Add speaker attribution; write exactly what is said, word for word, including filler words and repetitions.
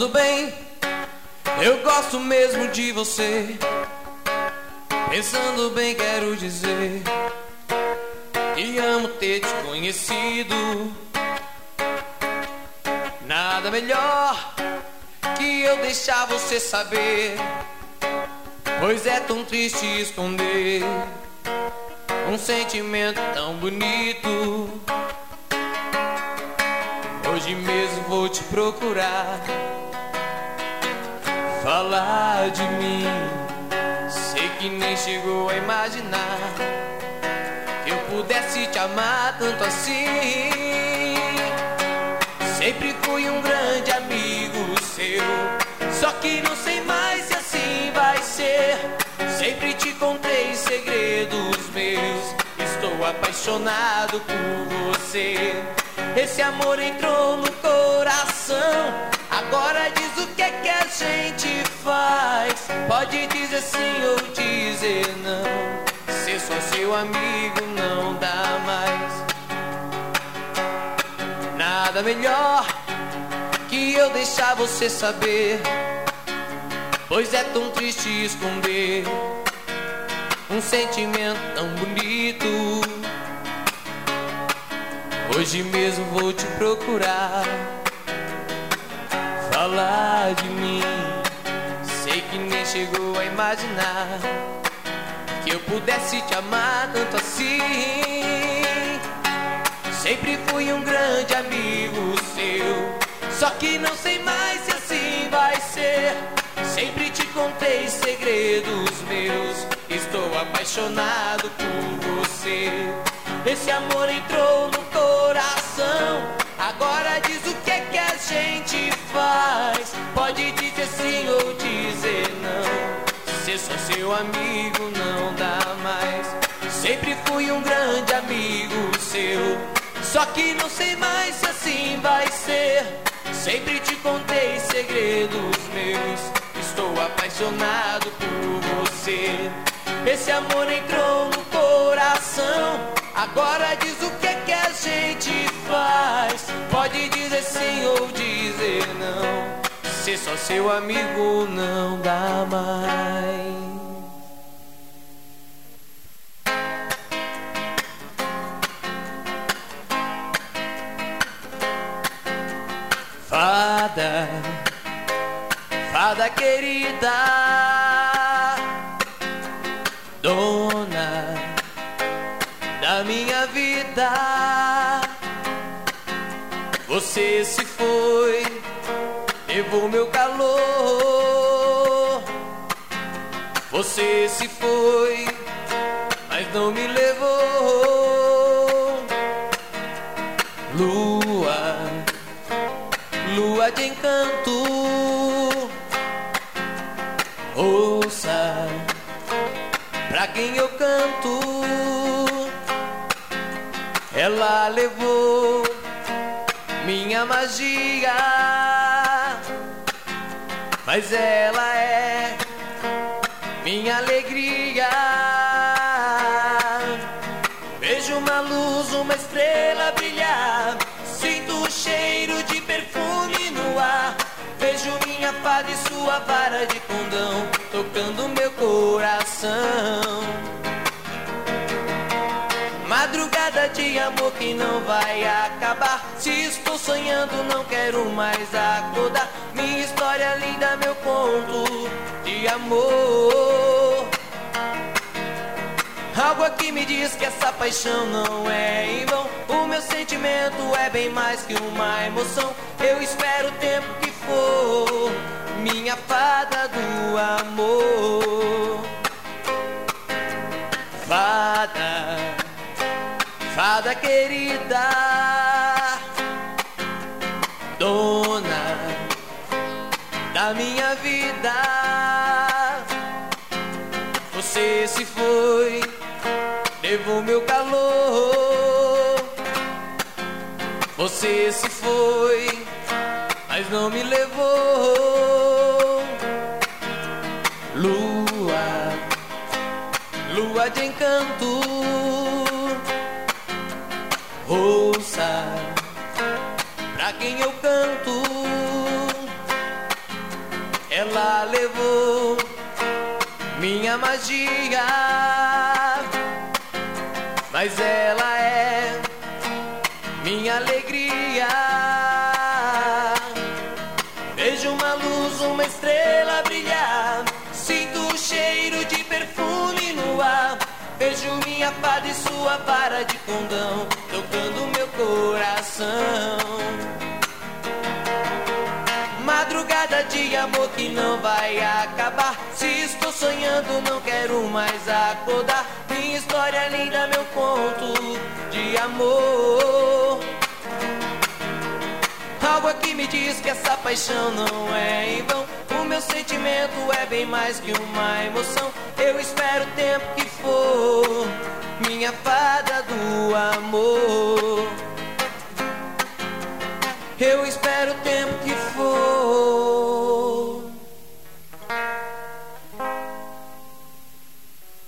Speaker 1: Pensando bem, eu gosto mesmo de você. Pensando bem, quero dizer que amo ter te conhecido. Nada melhor que eu deixar você saber, pois é tão triste esconder um sentimento tão bonito. Hoje mesmo vou te procurar, falar de mim. Sei que nem chegou a imaginar que eu pudesse te amar tanto assim. Sempre fui um grande amigo seu, só que não sei mais se assim vai ser. Sempre te contei segredos meus, estou apaixonado por você. Esse amor entrou no coração, agora diz o que é que a gente faz. Pode dizer sim ou dizer não, ser só seu amigo não dá mais. Nada melhor que eu deixar você saber, pois é tão triste esconder um sentimento tão bonito. Hoje mesmo vou te procurar, falar de mim. Sei que nem chegou a imaginar que eu pudesse te amar tanto assim. Sempre fui um grande amigo seu, só que não sei mais se assim vai ser. Sempre te contei segredos meus, estou apaixonado por você. Esse amor entrou no coração, agora diz o que é que a gente faz. Pode dizer sim ou dizer não, ser só seu amigo não dá mais. Sempre fui um grande amigo seu, só que não sei mais se assim vai ser. Sempre te contei segredos meus, estou apaixonado por você. Esse amor entrou no coração, agora diz o que é que a gente faz. Pode dizer sim ou dizer não, ser só seu amigo não dá mais. Fada, fada querida, dona da minha vida, você se foi, levou meu calor. Você se foi, mas não me levou. Lua, lua de encanto, ouça pra quem eu canto. Ela levou minha magia, mas ela é minha alegria. Vejo uma luz, uma estrela brilhar, sinto o cheiro de perfume no ar. Vejo minha fada e sua vara de condão tocando meu coração. Madrugada de amor que não vai acabar. Se estou sonhando não quero mais acordar. Minha história linda, meu conto de amor. Algo aqui me diz que essa paixão não é em vão. O meu sentimento é bem mais que uma emoção. Eu espero o tempo que for, minha fada do amor. Fada, fada querida, dona da minha vida. Você se foi, levou meu calor. Você se foi, mas não me levou. Lua, lua de encanto, ouça pra quem eu canto. ela levou minha magia, mas ela é minha alegria. Vejo uma luz, uma estrela brilhar, sinto o cheiro de perfume no ar. Vejo minha fada e sua vara de condão tocando meu coração. Madrugada de amor que não vai acabar. Se estou sonhando não quero mais acordar. Minha história linda, meu conto de amor. Algo aqui me diz que essa paixão não é em vão. O meu sentimento é bem mais que uma emoção. Eu espero o tempo que for, minha fada do amor. Eu espero o tempo